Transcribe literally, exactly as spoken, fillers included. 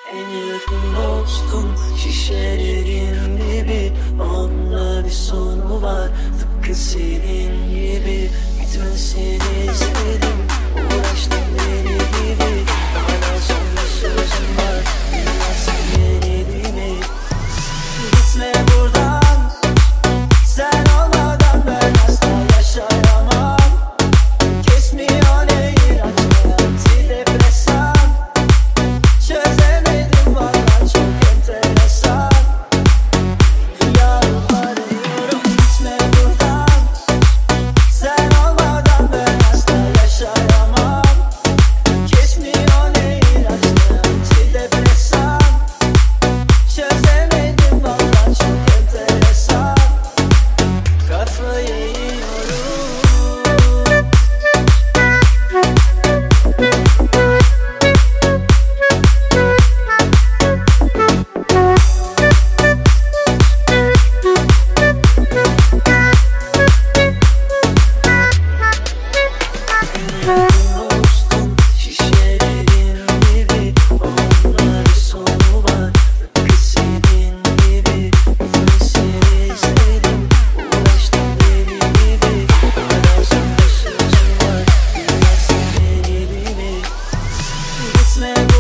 En yakın dostum şişelerin dibi, onunla bir sonu var tıpkı senin gibi. Gitmesini istedim, uğraştım deli gibi. Hala son bir sözüm var, bilmezsin beni değil mi? Gitme buradan, sen olmadan ben asla yaşayamam. Kesmiyor ne ilaçla antidepresan. Çözemedim valla, çok enteresan. Yalvarıyorum gitme buradan, sen olmadan ben asla yaşayamam. Kesmiyor ne ilaçla antidepresan. Çözemedim valla, çok enteresan. Kafayı yiyorum. Dostum şişelerin dibi, onunla bir sonu var tıpkı senin gibi. Gitmesini istedim, uğraştım deli gibi. Hala son bir sözüm var, bilmezsin beni değil mi? Gitme